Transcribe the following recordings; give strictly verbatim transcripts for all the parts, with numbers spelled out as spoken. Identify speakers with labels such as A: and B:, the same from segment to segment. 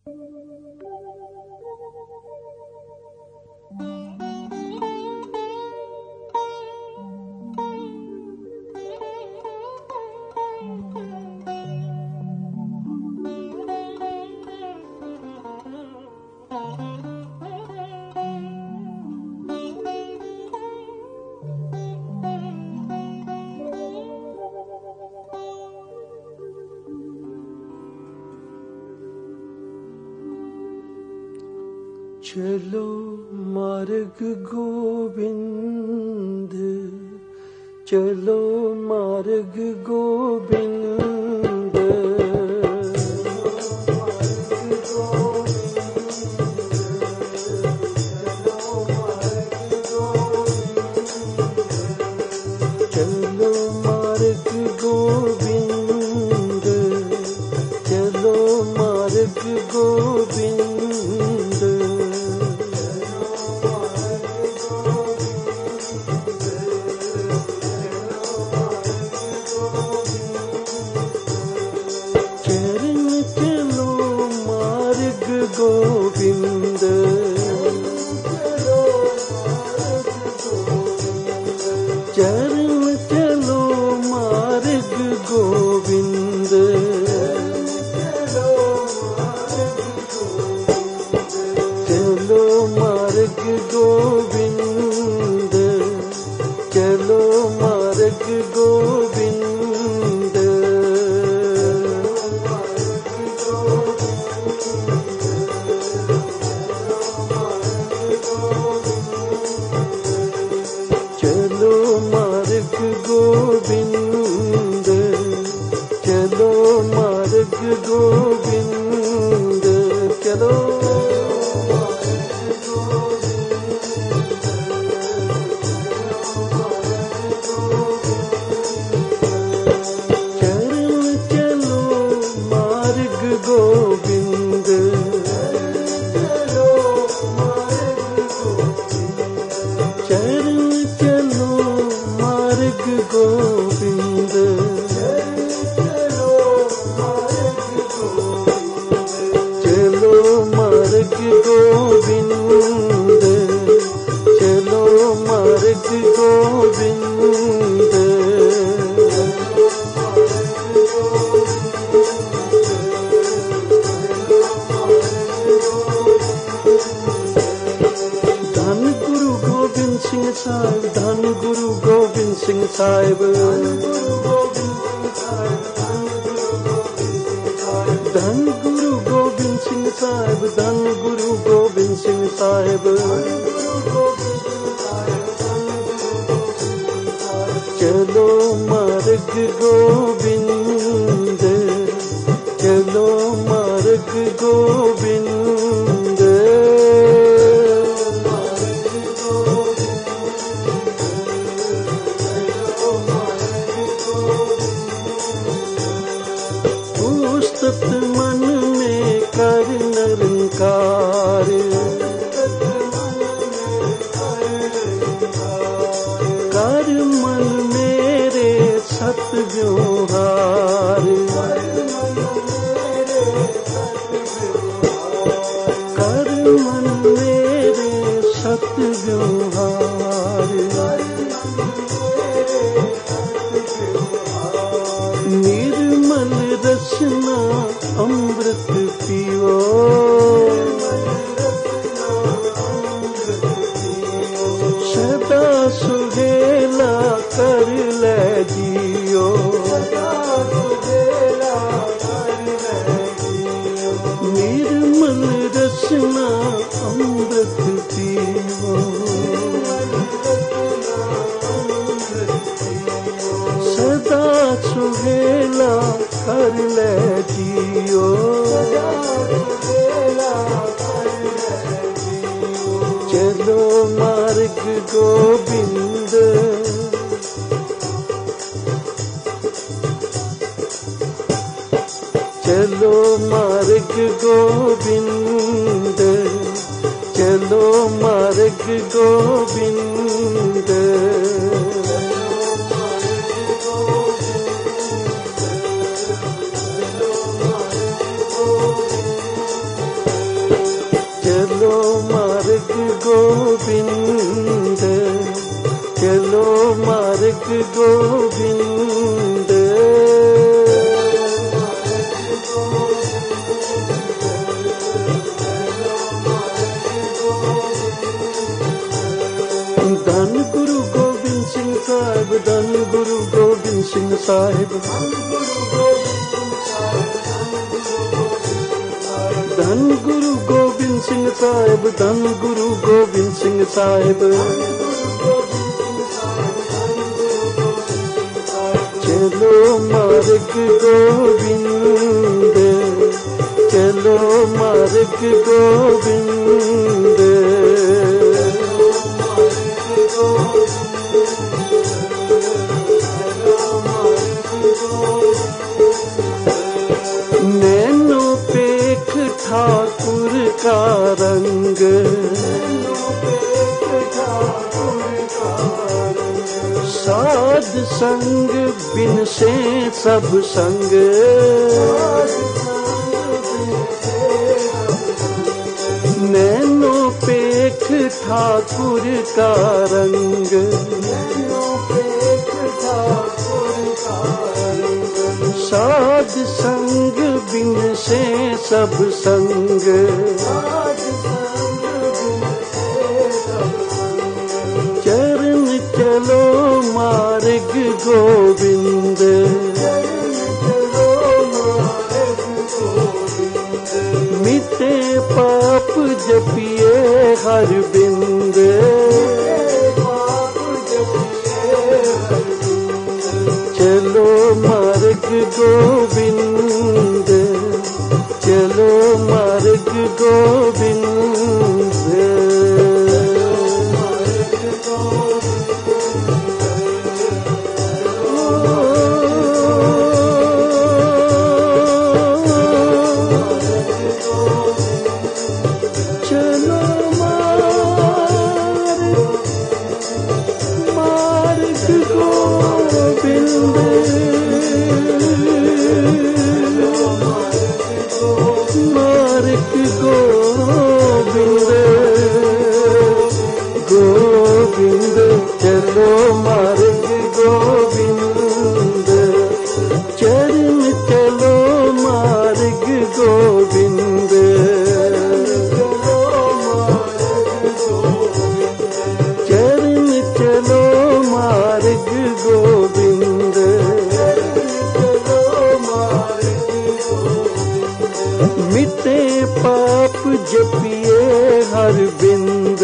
A: चलो मार्ग गोविंद, चलो मार्ग गोविंद, चलो मार्ग गोविंद, चलो मार्ग गोविंद, गोविंद, चरण चलो मार्ग गोविंद, चलो मार्ग गोविंद, चलो मार्ग गोविंद, चलो मार्ग गोविंद, चलो मार्ग गोविंद, चलो चरण चलो मार्ग गोविंद, चरण चलो मार्ग गोविंद, चलो मार्ग गोविंद, चलो मार्ग गोविंद, धन गुरु गोबिंद सिंह साहिब, धन गुरु गोबिंद सिंह साहिब, धन गुरु गोबिंद सिंह साहिब, धन गुरु गोबिंद सिंह साहिब, चलो मार्ग गोविंद, चलो मार्ग गोविंद, पुस्तक मन में कर निरंकार, कर मन मेरे सत व्यवहार, कर मन मेरे सत व्यवहार, निर्मल रसना अमृत पियो, सदा सुहेला कर ले जियो, निर्मल रसना अमृत पियो, सदा सुहेला कर ले जियो, चलो मार्ग गोविंद, चलो मार्ग गोविंद, चलो मार्ग गोविंद, गोविंद धन गुरु गोबिंद सिंह साहिब धन गुरु गोबिंद सिंह साहिब धन गुरु गोबिंद सिंह साहिब धन गुरु गोबिंद सिंह साहिब चलो मार्ग गोविंद चलो मार्ग गोविंद नैनो पेख ठाकुर का रंग साध संग बिन से सब संग नैनो पेख ठाकुर का रंग साध संग बिन से सब संग चरण चलो मार्ग गोविंद मिटे पाप जपिए हर बिंद चलो मार्ग गोविंद चलो मार्ग गोविंद चलो मार्ग मार्ग गोविंद मार्ग गोविंद गोविंद चलो मार्ग गोविंद चरण चलो मार्ग गोविंद चरण चलो मार्ग गोविंद मिटे पाप जपिए हर बिंद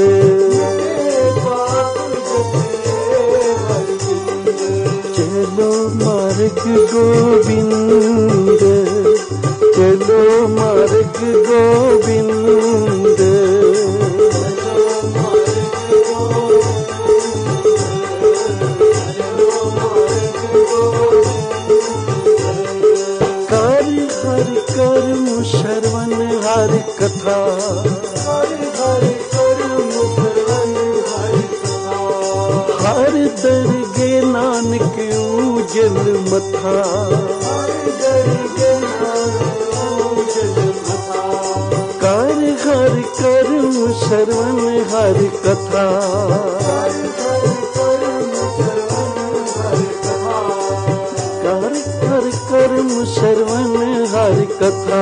A: चलो मार्ग गोविंद चलो मार्ग गोविंद कर हर कर्म श्रवण हर कथा हर दरगे नानक उजल मथा कर हर कर्म श्रवण हर कथा कर हर कर्म श्रवण हर कथा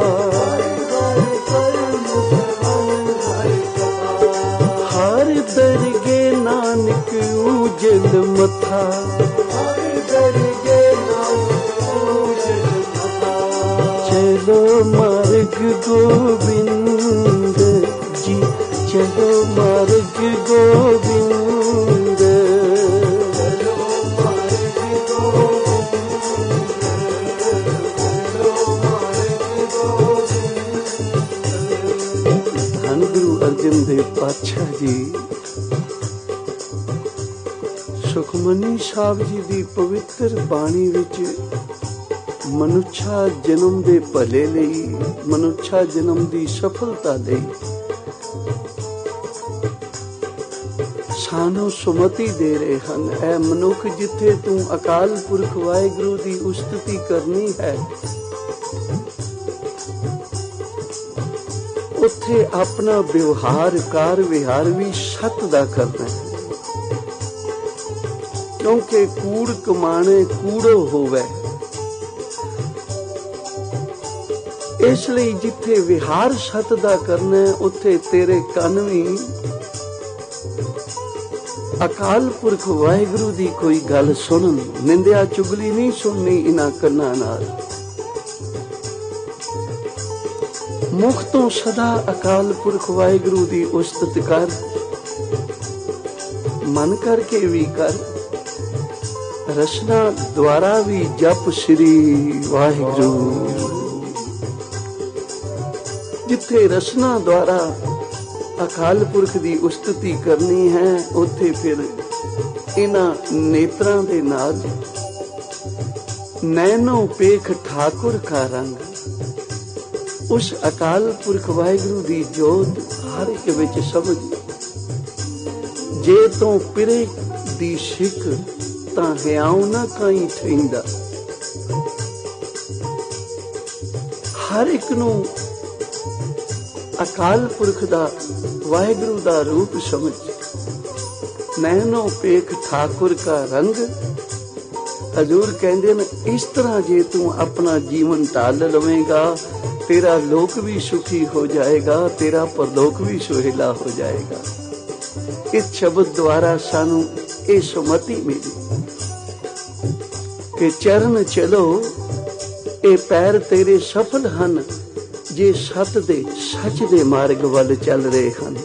A: हर दरगे नानक उजल मथा चलो मार्ग गोविंद जी चलो मार्ग गोविंद धन गुरु अर्जन देव पातशाह जी सुखमनी साहब जी दी पवित्र बाणी विच मनुष्या जन्म दे भले लई मनुष्या जन्म दी सफलता लई सानू सुमति दे रहे हैं। ऐ मनुख जिथे तू अकाल पुरख वाहिगुरु दी उस्तुति करनी है उथे अपना व्यवहार कार विहार भी सत दा करना है। क्योंकि कूड़ कमाने कूड़ो होवे। इसलिए जिथे विहार सत दा करना उत्थे तेरे कन भी अकाल पुरख वाहिगुरु दी कोई गल सुनन। निंदिया चुगली नहीं सुननी इन्हां कन्नां नाल। मुख तो सदा अकाल पुरख वाहिगुरु दी उस्तत कर, मन करके भी कर, रचना द्वारा भी जप श्री वाहिगुरु। जिथे रचना द्वारा अकाल पुरख दी उस्तति करनी है उत्थे फिर इन्हां नेत्रां दे नाल नैनो पेख ठाकुर का रंग। उस अकाल पुरख वाहिगुरु दी जोत हर एक विच समझ। जे तो पिरे दी शिक तां हियाऊ ना काई ठहिंदा। हर एक नूं अकाल पुरख दा वाहिगुरु दा रूप समझ। नैनो पेख ठाकुर का रंग। हजूर कहंदे न इस तरह जे तू अपना जीवन ढाल लवेगा तेरा लोक भी सुखी हो जाएगा, तेरा परलोक भी सुहेला हो जाएगा। इस शब्द द्वारा सानू ये सुमति मिली कि चरण चलो ए पैर तेरे सफल हन जे सत दे सच दे मार्ग वल चल रहे हन।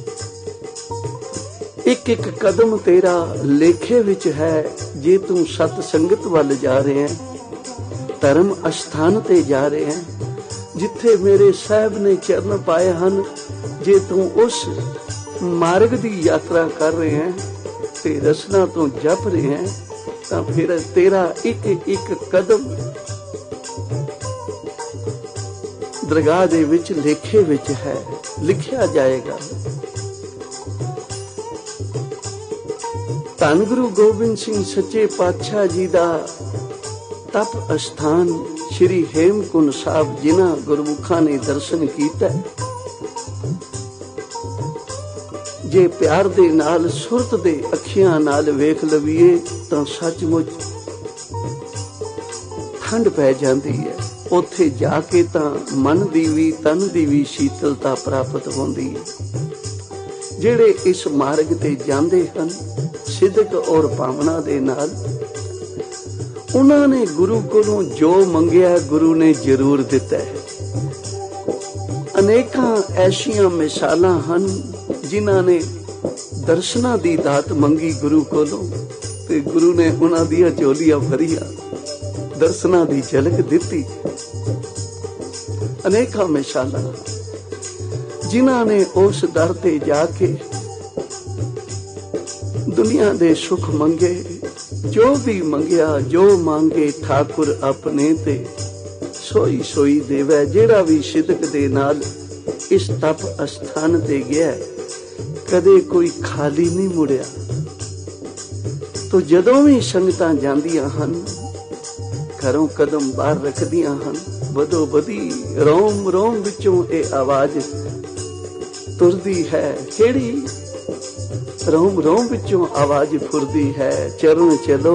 A: एक एक कदम तेरा लेखे विच है जे तू सत संगत वल जा रहे हैं, धर्म अस्थान ते जा रहे हैं जिथे मेरे साहब ने चरण पाए हन। जे तू उस मार्ग दी यात्रा कर रहे हैं ते रसना तो जप रहे हैं तां फिर तेरा एक एक कदम दरगाह दे विच लेखे विच है, लिखिया जाएगा। धन गुरु गोबिंद सिंह सच्चे पातशाह जी दा तप अस्थान श्री हेमकुंड साहब जिन्हां गुरमुखां ने दर्शन कीता। जे प्यार दे नाल सुरत दे अखियां नाल वेख लवीए तां सचमुच ठंड पै जांदी है। उत्थे जाके तां मन दी भी तन दी भी शीतलता प्राप्त होंदी है। जेड़े इस मार्ग ते जांदे हन सिदक और भावना दे नाल उन्हां ने गुरु कोलों जो मंगिया गुरु ने जरूर दिता है। अनेकां ऐसियां मिसालां हन जिन्हां ने दर्शनां दी दात मंगी गुरु कोलों ते गुरु ने उन्हां दियां झोलियां भरियां, दर्शनां दी झलक दिती। अनेकां मिसालां जिन्हां ने उस दर ते जाके दुनिया दे सुख मंगे। जो भी मंगिया जो मांगे ठाकुर अपने ते सोई सोई देवै। जेड़ा भी सिदक दे नाल इस तप अस्थान ते गया कदे कोई खाली नहीं मुड़िया। तो जदों भी संगतां जांदियां हन घरों कदम बाहर रखदियां हन बदो बदी रोम रोम विचों ए आवाज तुरदी है। केड़ी रोम रोम विचों आवाज फुरदी है। चरण चलो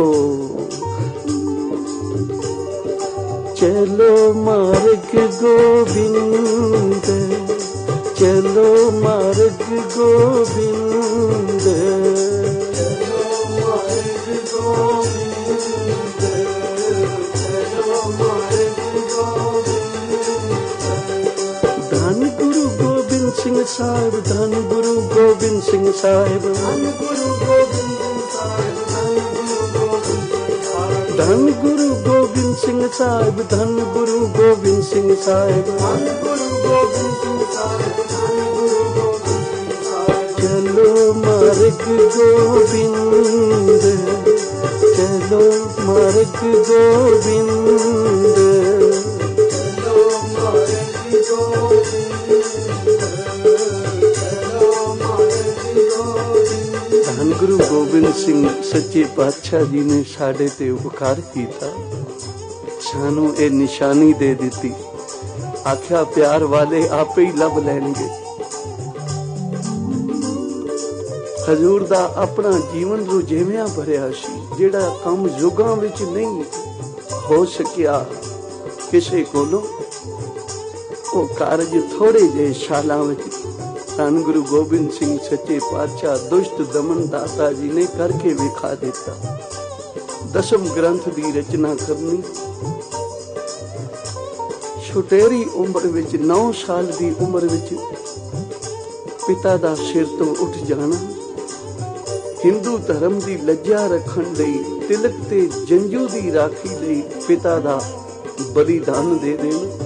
A: चलो मार्ग गोविंद, चलो मार्ग गोविंद, चलो मार्ग गोविंद, चलो मार्ग गोविंद। धन गुरु गोबिंद सिंह साहिब, धन गुरु गोबिंद सिंह साहिब, धन गुरु गोबिंद साहिब, धन गुरु गोबिंद सिंह साहिब, धन गुरु गोबिंद सिंह साहिब, धन गुरु गोबिंद सिंह साहिब, धन गुरु गोबिंद सिंह साहिब। चलो मार्ग गोविंद, चलो मार्ग गोविंद, चलो मार्ग गोविंद। धन गुरु गोबिंद सिंह सच्चे पातशाह जी ने साडे ते उपकार कीता, सानू ये निशानी दे दी। आख्या प्यार वाले आपे ही लब लैणगे। ਹਜ਼ੂਰ ਦਾ ਆਪਣਾ ਜੀਵਨ ਰੁਝੇਵਿਆਂ ਭਰਿਆ ਸੀ, ਜਿਹੜਾ ਕੰਮ ਯੁੱਗਾਂ ਵਿੱਚ ਨਹੀਂ ਹੋ ਸਕਿਆ ਕਿਸੇ ਕੋਲੋਂ, ਉਹ ਕਾਰਜ ਥੋੜੇ ਜਿਹੇ ਸਾਲਾਂ ਵਿੱਚ ਧੰਨ ਗੁਰੂ ਗੋਬਿੰਦ ਸਿੰਘ ਸੱਚੇ ਪਾਤਸ਼ਾਹ ਦੁਸ਼ਟ ਦਮਨ ਦਾਤਾ ਜੀ ਨੇ ਕਰਕੇ ਵਿਖਾ ਦਿੱਤਾ। ਦਸਮ ਗ੍ਰੰਥ ਦੀ ਰਚਨਾ ਕਰਨੀ, ਛੋਟੇਰੀ ਉਮਰ ਵਿੱਚ, ਨੌ ਸਾਲ ਦੀ ਉਮਰ ਵਿੱਚ ਪਿਤਾ ਦਾ ਸਿਰ ਤੋਂ ਉੱਠ ਜਾਣਾ, ਹਿੰਦੂ ਧਰਮ ਦੀ ਲੱਜਾ ਰੱਖਣ ਲਈ, ਤਿਲਕ ਤੇ ਜੰਜੂ ਦੀ ਰਾਖੀ ਲਈ ਪਿਤਾ ਦਾ ਬਲੀਦਾਨ ਦੇ ਦੇਣਾ।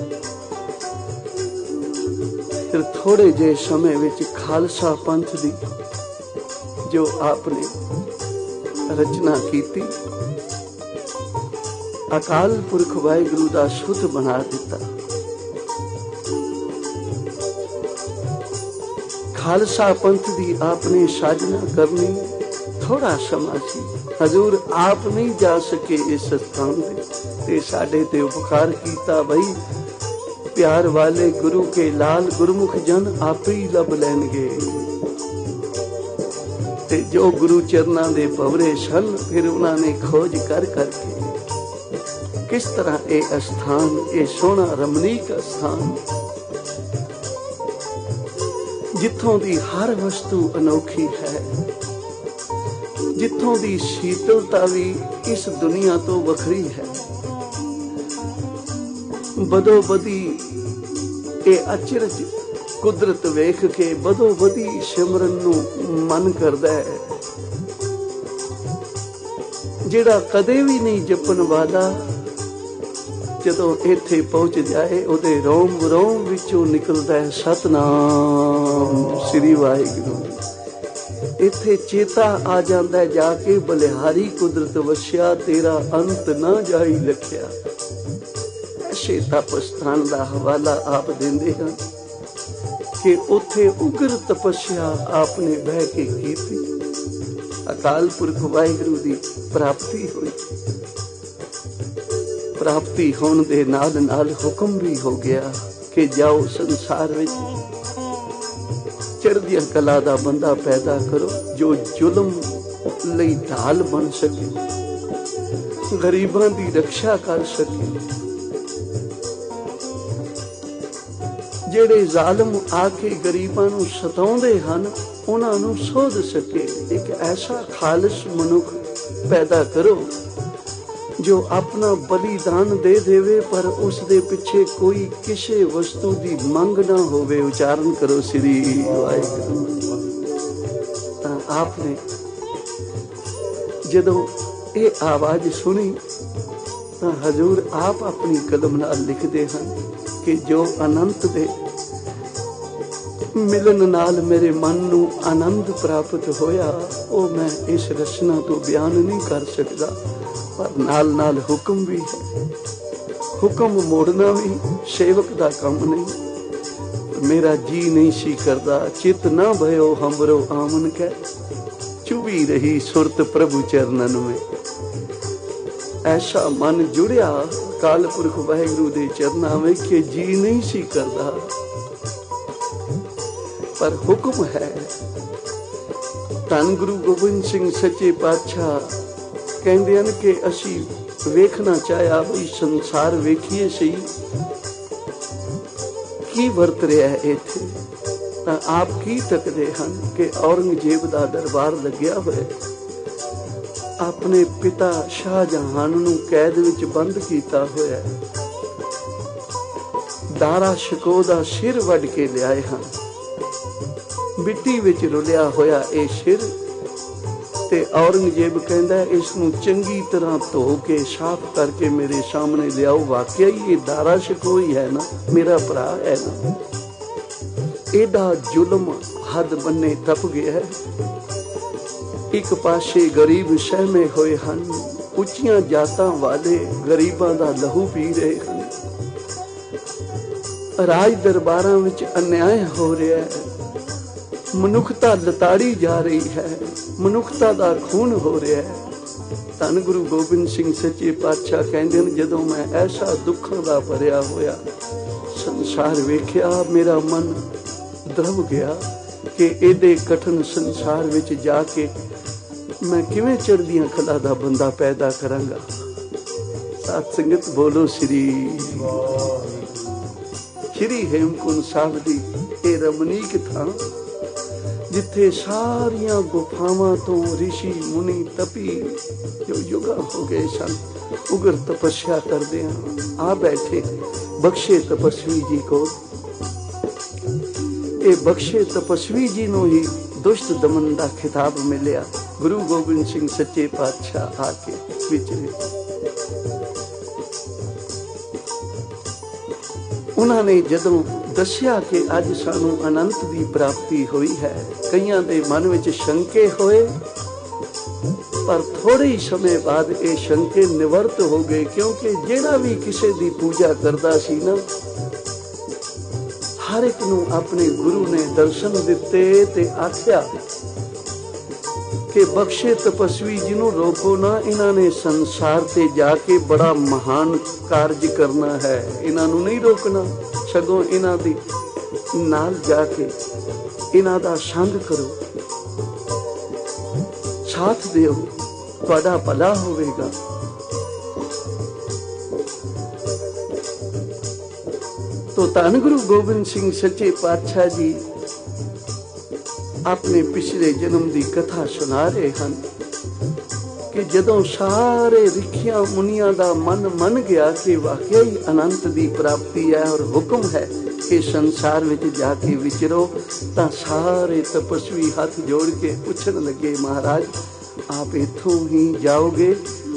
A: ਫਿਰ ਥੋੜੇ ਜਿਹੇ ਸਮੇਂ ਵਿੱਚ ਖਾਲਸਾ ਪੰਥ ਦੀ ਜੋ ਆਪਨੇ ਰਚਨਾ ਕੀਤੀ, ਅਕਾਲ ਪੁਰਖ ਵਾਹਿਗੁਰੂ ਦਾ ਸੁੱਤ ਬਣਾ ਦਿੱਤਾ। ਖਾਲਸਾ ਪੰਥ ਦੀ ਆਪਨੇ ਸਾਜਨਾ ਕਰਨੀ, ਥੋੜਾ ਸਮਾਂ ਸੀ। ਹਜ਼ੂਰ ਆਪ ਨਹੀਂ ਜਾ ਸਕੇ ਇਸ ਸਥਾਨ ਤੇ, ਤੇ ਸਾਡੇ ਤੇ ਉਪਕਾਰ ਕੀਤਾ। ਬਈ ਪਿਆਰ ਵਾਲੇ ਗੁਰੂ ਕੇ ਲਾਲ ਗੁਰਮੁਖ ਜਨ ਆਪੇ ਹੀ ਲੱਭ ਲੈਣਗੇ, ਤੇ ਜੋ ਗੁਰੂ ਚਰਨਾਂ ਦੇ ਭਵਰੇ ਸਨ, ਫਿਰ ਉਹਨਾਂ ਨੇ ਖੋਜ ਕਰ ਕਰਕੇ ਕਿਸ ਤਰ੍ਹਾਂ ਇਹ ਅਸਥਾਨ, ਇਹ ਸੋਹਣਾ ਰਮਣੀਕ ਅਸਥਾਨ, ਜਿੱਥੋਂ ਦੀ ਹਰ ਵਸਤੂ ਅਨੋਖੀ ਹੈ, ਜਿੱਥੋਂ ਦੀ ਸ਼ੀਤਲਤਾ ਵੀ ਇਸ ਦੁਨੀਆ ਤੋਂ ਵੱਖਰੀ ਹੈ, ਬਦੋ ਬਦੀ ਇਹ ਅਚਰਜ ਕੁਦਰਤ ਵੇਖ ਕੇ ਬਦੋ ਬਦੀ ਸਿਮਰਨ ਨੂੰ ਮਨ ਕਰਦਾ ਹੈ। ਜਿਹੜਾ ਕਦੇ ਵੀ ਨਹੀਂ ਜਪਣ ਵਾਲਾ, ਜਦੋਂ ਇੱਥੇ ਪਹੁੰਚ ਜਾਏ ਉਹਦੇ ਰੋਮ ਰੋਮ ਵਿੱਚੋਂ ਨਿਕਲਦਾ ਹੈ ਸਤਨਾਮ ਸ੍ਰੀ ਵਾਹਿਗੁਰੂ। ਇੱਥੇ ਚੇਤਾ ਆ ਜਾਂਦਾ ਹੈ ਜਾ ਕੇ, ਬਲਿਹਾਰੀ ਕੁਦਰਤ ਵਸਿਆ, ਤੇਰਾ ਅੰਤ ਨਾ ਜਾਈ ਲਖਿਆ। ਐਸੇ ਤਪ ਸਥਾਨ ਦਾ ਹਵਾਲਾ ਆਪ ਦਿੰਦੇ ਹਨ ਕਿ ਉੱਥੇ ਉਗਰ ਤਪੱਸਿਆ ਆਪਨੇ ਬਹਿ ਕੇ ਕੀਤੀ, ਅਕਾਲ ਪੁਰਖ ਵਾਹਿਗੁਰੂ ਦੀ ਪ੍ਰਾਪਤੀ ਹੋਈ। ਪ੍ਰਾਪਤੀ ਹੋਣ ਦੇ ਨਾਲ ਨਾਲ ਹੁਕਮ ਵੀ ਹੋ ਗਿਆ ਕਿ ਜਾਓ ਸੰਸਾਰ ਵਿੱਚ ਚੜ੍ਹਦੀਆਂ ਕਲਾ ਦਾ ਬੰਦਾ ਪੈਦਾ ਕਰੋ, ਜੋ ਜ਼ੁਲਮ ਲਈ ਢਾਲ ਬਣ ਸਕੇ, ਗਰੀਬਾਂ ਦੀ ਰੱਖਿਆ ਕਰ ਸਕੇ, ਜਿਹੜੇ ਜ਼ਾਲਮ ਆ ਕੇ ਗਰੀਬਾਂ ਨੂੰ ਸਤਾਉਂਦੇ ਹਨ ਉਹਨਾਂ ਨੂੰ ਸੋਧ ਸਕੇ। ਇੱਕ ਐਸਾ ਖਾਲਸ ਮਨੁੱਖ ਪੈਦਾ ਕਰੋ ਜੋ ਆਪਣਾ ਬਲੀਦਾਨ ਦੇ ਦੇਵੇ, ਪਰ ਉਸ ਦੇ ਪਿੱਛੇ ਕੋਈ ਕਿਸੇ ਵਸਤੂ ਦੀ ਮੰਗ ਨਾ ਹੋਵੇ। ਉਚਾਰਨ ਕਰੋ ਸ੍ਰੀ ਵਾਹਿਗੁਰੂ। ਤਾਂ ਆਪਨੇ ਜਦੋਂ ਇਹ ਆਵਾਜ਼ ਸੁਣੀ ਤਾਂ ਹਜ਼ੂਰ ਆਪ ਆਪਣੀ ਕਲਮ ਨਾਲ ਲਿਖਦੇ ਹਨ ਕਿ ਜੋ ਅਨੰਤ ਦੇ ਮਿਲਣ ਨਾਲ ਮੇਰੇ ਮਨ ਨੂੰ ਆਨੰਦ ਪ੍ਰਾਪਤ ਹੋਇਆ, ਉਹ ਮੈਂ ਇਸ ਰਚਨਾ ਤੋਂ ਬਿਆਨ ਨਹੀਂ ਕਰ ਸਕਦਾ। ਪਰ ਨਾਲ ਨਾਲ ਹੁਕਮ ਵੀ ਹੈ, ਹੁਕਮ ਮੋੜਨਾ ਵੀ ਸੇਵਕ ਦਾ ਕੰਮ ਨਹੀਂ। ਮੇਰਾ ਜੀ ਨਹੀਂ ਸੀ ਕਰਦਾ, ਚਿਤ ਨਾ ਭਇਓ ਹਮਰੋ ਆਮਨ ਕਹਿ, ਚੁਭੀ ਰਹੀ ਸੁਰਤ ਪ੍ਰਭੂ ਚਰਨਨ ਮੇਂ। ਐਸਾ ਮਨ ਜੁੜਿਆ ਕਾਲ ਪੁਰਖ ਵਾਹਿਗੁਰੂ ਦੇ ਚਰਨਾਂ ਵਿੱਚ ਕਿ ਜੀ ਨਹੀਂ ਸੀ ਕਰਦਾ, ਪਰ ਹੁਕਮ ਹੈ। ਧੰਨ ਗੁਰੂ ਗੋਬਿੰਦ ਸਿੰਘ ਸੱਚੇ ਪਾਤਸ਼ਾਹ ਕਹਿੰਦੇ ਹਨ ਕਿ ਅਸੀਂ ਵੇਖਣਾ ਚਾਹਿਆ ਬਈ ਸੰਸਾਰ ਵੇਖੀਏ ਸਹੀ ਕੀ ਵਰਤ ਰਿਹਾ ਹੈ ਇੱਥੇ, ਤਾਂ ਆਪ ਕੀ ਤੱਕਦੇ ਹਨ ਕਿ ਔਰੰਗਜ਼ੇਬ ਦਾ ਦਰਬਾਰ ਲੱਗਿਆ ਹੋਇਆ, ਆਪਣੇ ਪਿਤਾ ਸ਼ਾਹਜਹਾਨ ਨੂੰ ਕੈਦ ਵਿੱਚ ਬੰਦ ਕੀਤਾ ਹੋਇਆ, ਦਾਰਾ ਸ਼ਿਕੋ ਦਾ ਸਿਰ ਵੱਢ ਕੇ ਲਿਆਏ ਹਨ, ਮਿੱਟੀ ਵਿੱਚ ਰੁਲਿਆ ਹੋਇਆ ਇਹ ਸਿਰ, ਤੇ ਔਰੰਗਜ਼ੇਬ ਕਹਿੰਦਾ ਇਸ ਨੂੰ ਚੰਗੀ ਤਰ੍ਹਾਂ ਧੋ ਕੇ ਸਾਫ਼ ਕਰਕੇ ਮੇਰੇ ਸਾਹਮਣੇ ਲਿਆਓ। ਵਾਕਿਆ ਹੀ ਇਹ ਦਾਰਾ ਸ਼ਿਕੋ ਹੀ ਹੈ ਨਾ, ਮੇਰਾ ਭਰਾ ਹੈ ਨਾ। ਇਹਦਾ ਜ਼ੁਲਮ ਹੱਦ ਬੰਨੇ ਟੱਪ ਗਿਆ ਹੈ। ਇੱਕ ਪਾਸੇ ਗਰੀਬ ਸਹਿਮੇ ਹੋਏ ਹਨ, ਉੱਚੀਆਂ ਜਾਤਾਂ ਵਾਲੇ ਗਰੀਬਾਂ ਦਾ ਲਹੂ ਪੀ ਰਹੇ ਹਨ, ਰਾਜ ਦਰਬਾਰਾਂ ਵਿੱਚ ਅਨਿਆਏ ਹੋ ਰਿਹਾ ਹੈ, ਮਨੁੱਖਤਾ ਲਤਾੜੀ ਜਾ ਰਹੀ ਹੈ, ਮਨੁੱਖਤਾ ਦਾ ਖੂਨ ਹੋ ਰਿਹਾ ਹੈ। ਧੰਨ ਗੁਰੂ ਗੋਬਿੰਦ ਸਿੰਘ ਸੱਚੇ ਪਾਤਸ਼ਾਹ ਕਹਿੰਦੇ ਨੇ, ਜਦੋਂ ਮੈਂ ਐਸਾ ਦੁੱਖਾਂ ਦਾ ਭਰਿਆ ਹੋਇਆ ਸੰਸਾਰ ਵੇਖਿਆ, ਮੇਰਾ ਮਨ ਦਰਬ ਗਿਆ कि इहदे कठिन संसार विच जाके मैं किवें चढ़दियां कला दा बंदा पैदा करांगा। साथ संगत बोलो श्री श्री हेमकुंड साहिब दी ए रमणीक थां जिथे सारियां गुफावां तो ऋषि मुनि तपी जो युगा हो गए सन उग्र तपस्या करदे आ बैठे बख्शे तपस्वी जी को। ए बख्शे तपस्वी जी नूं ही दुष्ट दमन दा खिताब मिलिया। गुरु गोबिंद सिंह सच्चे पातशाह आके विचरे। उन्होंने जदों दसिया कि अज सानू अनंत की प्राप्ति हुई है, कईयां दे मन विच शंके होए, पर थोड़े ही समय बाद ये शंके निवृत्त हो गए, क्योंकि जेड़ा भी किसी की पूजा करता सी ना, हर एक नू अपने गुरु ने दर्शन दिते ते आख्या कि बख्शे तपस्वी जी नू रोको ना, इन्होंने संसार ते जाके बड़ा महान कार्य करना है, इन्हां नू नहीं रोकना, सगों इन्हां दी नाल जाके इन्हां दा संग करो, साथ दिओ, तुहाडा भला होवेगा। तो धन गुरु गोबिंद सिंह सच्चे पातशाह जी अपने पिछले जन्म की कथा सुना रहे हैं कि जदों सारे रिखिया मुनिया का मन मन गया कि वाकई ही अनंत की प्राप्ति है और हुक्म है कि संसार में जाके विचरो, तो सारे तपस्वी हाथ जोड़ के पूछन लगे, महाराज आप इथों ही जाओगे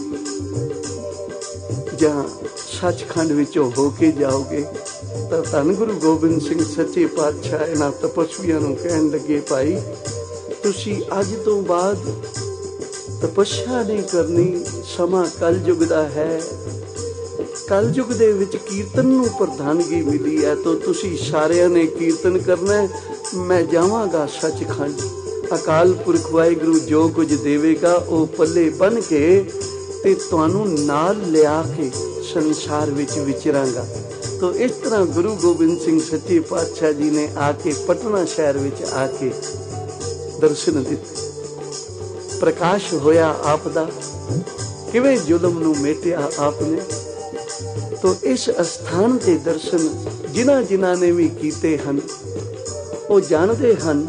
A: जहाँ सचखंड विचों होके जाओगे? तो धन गुरु गोबिंद सिंह सच्चे पातशाह इन्हां तपस्वियों नूं कहण लगे, भाई तुसी अज तो बाद तपस्या नहीं करनी, समा कलयुग दा है, कलयुग दे विच कीर्तन नूं प्रधानगी मिली है, तो तुसी सारियां ने कीर्तन करना है, मैं जावांगा सचखंड, अकाल पुरख वाहिगुरू जो कुछ देवेगा वो पल्ले बन के ते तुहानूं नाल लिया के संसार विच विचरांगा। तो इस तरह गुरु गोबिंद सिंह सच्चे पातशाह जी ने आके पटना शहर विच आके दर्शन दिते, प्रकाश होया आप दा, किवें जुल्म नूं मेटिया आपने। तो इस स्थान के दर्शन जिन्हां जिन्हां ने भी कीते हन वो जानते हन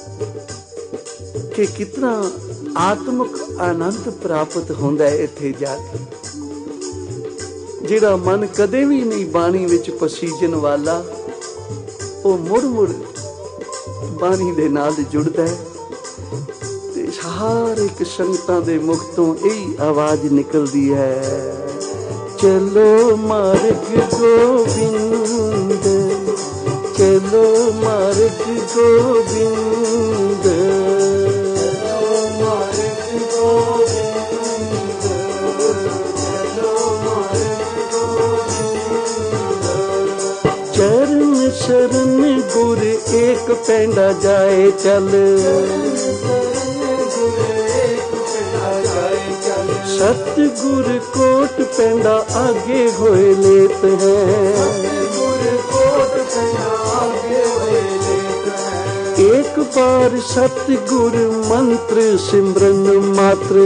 A: कि कितना आत्मक आनंद प्राप्त होंदा है इत्थे जाके। जिहड़ा मन कदे भी नहीं बाणी विच पसीजन वाला, वो मुड़ मुड़ बाणी दे नाल जुड़दा है, ते हर एक संगतां दे मुख तो यही आवाज निकलदी है, चलो मार्ग गोबिंद, चलो मार्ग गोबिंद, चलो मार्ग गोबिंद, चलो मार्ग गोबिंद। चरण शरण गुर एक पैंडा जाए चल, सतगुर कोट पैंडा आगे होए लेत है, एक बार सतगुर मंत्र सिमरन मात्र,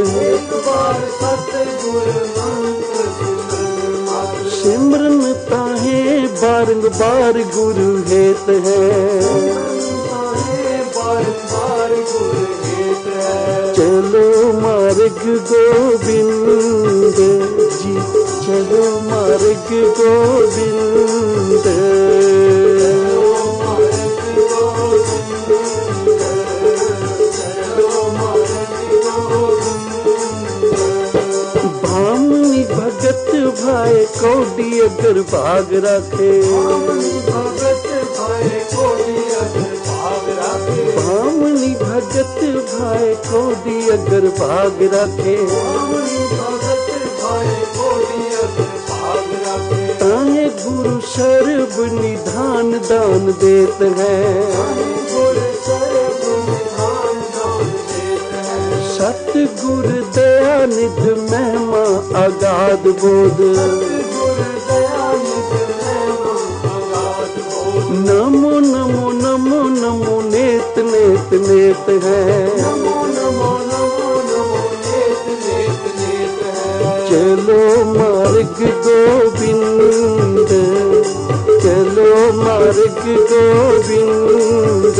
A: सिमरन ताहे बारंबार गुरु हेत है, चलो मार्ग गोबिंद जी, चलो मार्ग गोबिंद, भामनी भगत भाई कौडी अगर भाग रखे, भामनी भगत भाई कौडी अगर भाग रखे, ताहे गुरु सर्व निधान दान देत है, सतगुर दया निध महिमा अगाध बोध, नमो नमो नमो नमो नेत नेत नेत है। चलो मार्ग गोविंद, चलो मार्ग गोविंद।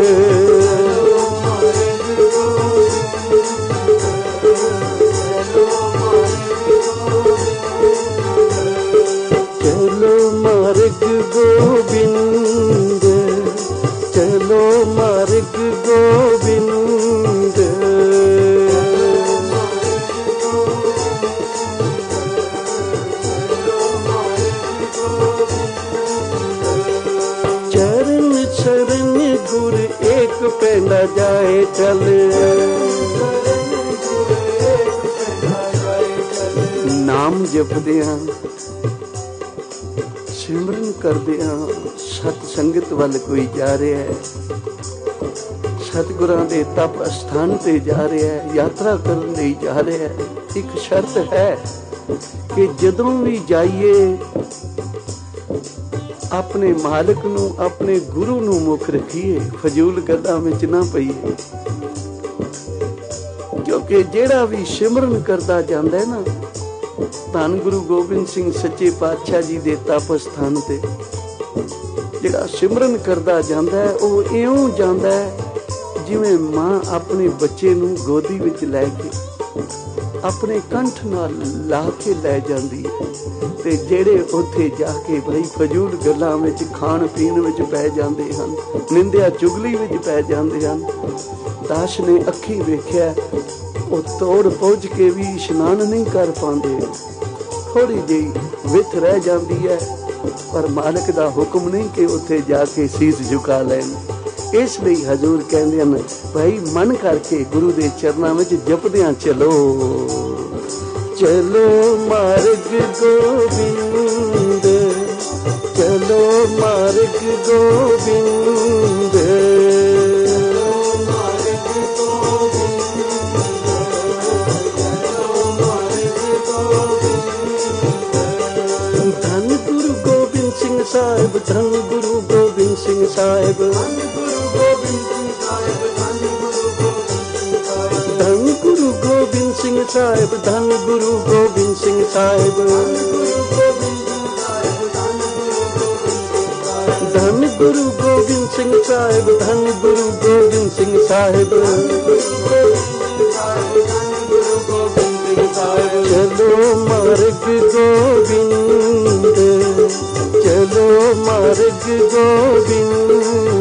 A: चलो मार्ग गोविंद, चलो मार्ग गोविंद। चरण शरण गुर एक पैंडा जाए चल। नाम जपदियां सिमरन करदियां सत संगत वल कोई जा रहा है, सतगुरां दे तप अस्थान ते जा रहा है, यात्रा करन लई जा रहा है। एक शर्त है कि जदों भी जाइए अपने मालिक नूं, अपने गुरु नूं मुख रखिए, फजूल गल्लां विच ना पईए। क्योंकि जेड़ा भी सिमरन करदा जांदा है ना, धन गुरु गोबिंद सिंह सच्चे पातशाह जी दे तप स्थान ते जेड़ा सिमरन करदा जांदा है, वो इउं जांदा है जिवें मां अपने बच्चे नूं गोदी विच लै के अपने कंठ नाल ला के लै जांदी है। ते जेड़े उत्थे जाके भाई फजूल गल्लां विच खाण पीण विच पै जांदे हन, निंदिया चुगली विच पै जांदे हन, दास ने अखी वेख्या वो तोड़ पहुंच के भी इशनान नहीं कर पाते। थोड़ी जी विथ रह जाती है, पर मालिक दा हुक्म नहीं कि उत्थे जाके सीस झुका लैन। इसलिए हजूर कहते हैं भाई मन करके गुरु दे चरनां विच जपदियां चलो। चलो मार्ग गोविंद, चलो मार्ग गोविंद। धन गुरु गोबिंद सिंह साहिब, धन गुरु गोबिंद सिंह साहिब, धन गुरु गोबिंद सिंह साहिब, धन गुरु गोबिंद सिंह साहिब। धन गुरु गोबिंद सिंह साहिब, धन गुरु गोबिंद सिंह साहिब। चलो मार्ग गोविंद, चलो मार्ग गोविंद।